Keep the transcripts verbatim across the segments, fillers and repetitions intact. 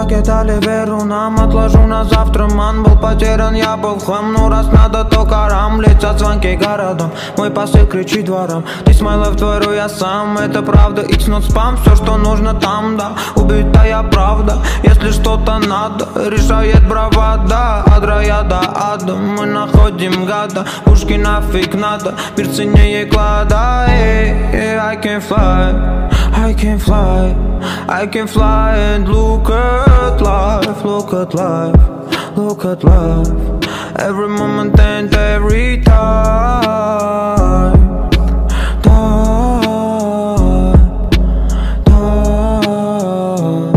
облаке дали веру нам. Отложу на завтра, ман, был потерян, я был в хлам. Ну раз надо, то карам, летят звонки городом. Мой посыл кричит двором, ты my love, творю я сам. Это правда, it's not spam, все, что нужно там, да. Убитая правда, если что-то надо, решает бравада. От рая до ада мы находим гада. Пушки нафиг надо, мир ценнее клада. I can fly, I can fly, I can fly and look at life, look at life, look at life. Every moment and every time, time, time,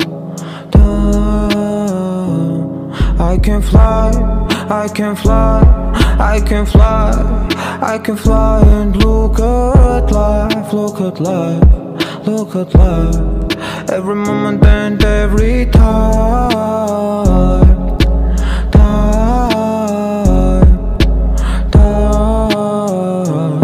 time. I can fly, I can fly, I can fly, I can fly and look at life, look at life, look at life. Every moment and every time, time, time,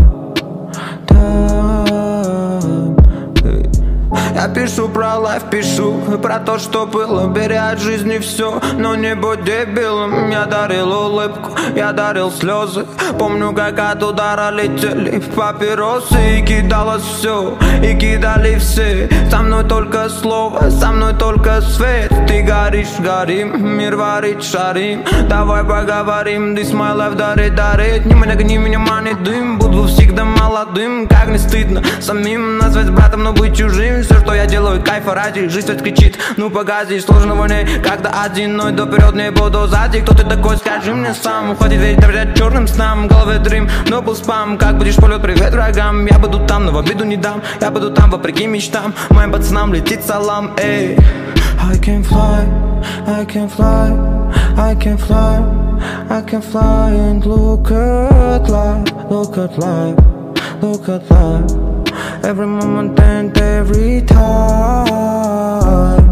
time. Я пишу про лайф, пишу про то, что было. Бери от жизни все, но не будь дебилом. Я дарил улыбку, я дарил слезы. Помню, как от удара летели папиросы. И кидалось все, и кидали все. Со мной только слово, со мной только свет. Ты горишь, горим, мир варит, шарим. Давай поговорим, this my life, дарит, дарит. Не нагни меня, манит дым. Буду всегда молодым, как не стыдно самим назвать братом, но быть чужим. Все, что я делаю, кайфа ради. Жизнь ведь кричит, ну погоди, сложного не. Когда один, но до вперед не буду сзади. Кто ты такой, скажи мне сам. Уходит верить, доверять черным снам. В голове дрим, но был спам. Как будешь полет, привет врагам. Я буду там, но в обиду не дам. Я буду там, вопреки мечтам. Моим пацанам летит салам, эй. I can fly, I can fly, I can fly, I can fly and look at life, look at life, look at life. Every moment and every time.